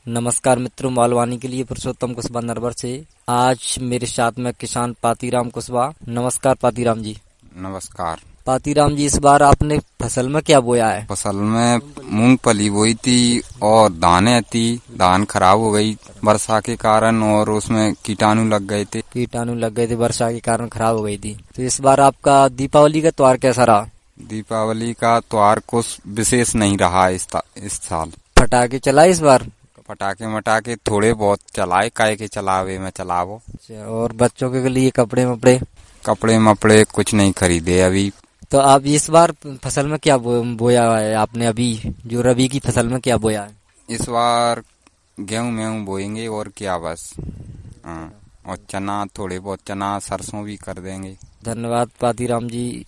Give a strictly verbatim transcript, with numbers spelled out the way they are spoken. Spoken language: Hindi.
नमस्कार मित्रों, मालवानी के लिए पुरुषोत्तम कुशवाहा नरवर से। आज मेरे साथ में किसान पातीराम कुशवाहा। नमस्कार पातीराम जी। नमस्कार पातीराम जी, इस बार आपने फसल में क्या बोया है? फसल में मूंगफली बोई थी और दाने थी। धान खराब हो गई वर्षा के कारण और उसमें कीटाणु लग गए थे। कीटाणु लग गए थे, वर्षा के कारण खराब हो गई थी। तो इस बार आपका दीपावली का त्योहार कैसा रहा? दीपावली का त्योहार कुछ विशेष नहीं रहा इस, इस साल। पटाखे चलाए इस बार? पटाखे मटाखे थोड़े बहुत चलाए, काहे के चलावे में चलावो। और बच्चों के लिए कपड़े वपड़े? कपड़े मपड़े कुछ नहीं खरीदे अभी। तो आप इस बार फसल में क्या बो, बोया है आपने? अभी जो रबी की फसल में क्या बोया है? इस बार गेहूं मेहूं बोएंगे और क्या, बस। हाँ, और चना, थोड़े बहुत चना सरसों भी कर देंगे। धन्यवाद पातीराम जी।